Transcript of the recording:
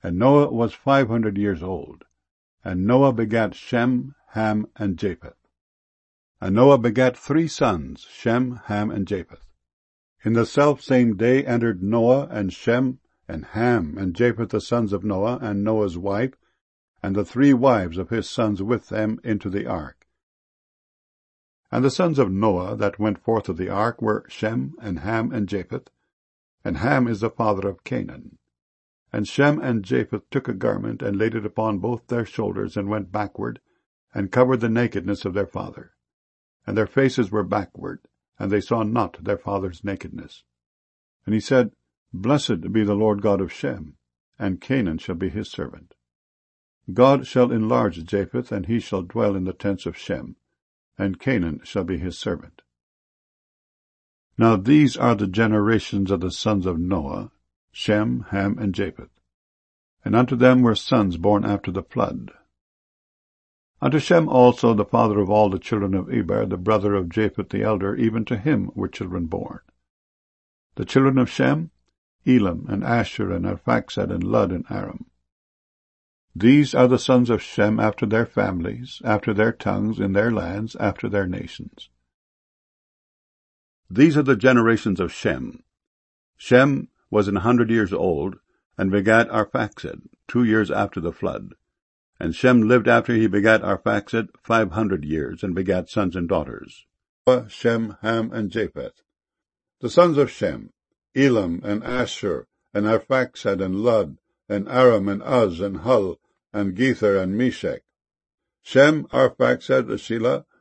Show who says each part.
Speaker 1: And Noah was 500 years old. And Noah begat Shem, Ham, and Japheth. And Noah begat 3 sons, Shem, Ham, and Japheth. In the selfsame day entered Noah, and Shem, and Ham, and Japheth the sons of Noah, and Noah's wife, and the 3 wives of his sons with them into the ark. And the sons of Noah that went forth of the ark were Shem, and Ham, and Japheth. And Ham is the father of Canaan. And Shem and Japheth took a garment, and laid it upon both their shoulders, and went backward, and covered the nakedness of their father. And their faces were backward, and they saw not their father's nakedness. And he said, Blessed be the Lord God of Shem, and Canaan shall be his servant. God shall enlarge Japheth, and he shall dwell in the tents of Shem, and Canaan shall be his servant. Now these are the generations of the sons of Noah, Shem, Ham, and Japheth. And unto them were sons born after the flood. Unto Shem also, the father of all the children of Eber, the brother of Japheth the elder, even to him were children born. The children of Shem, Elam, and Asher, and Arphaxad, and Lud, and Aram. These are the sons of Shem after their families, after their tongues, in their lands, after their nations. These are the generations of Shem. Shem was 100 years old, and begat Arphaxad 2 years after the flood. And Shem lived after he begat Arphaxad 500 years, and begat sons and daughters. Shem, Ham, and Japheth. The sons of Shem, Elam, and Asher, and Arphaxad, and Lud, and Aram, and Uz, and Hul, and Gether, and Meshech. Shem, Arphaxad, Shelah,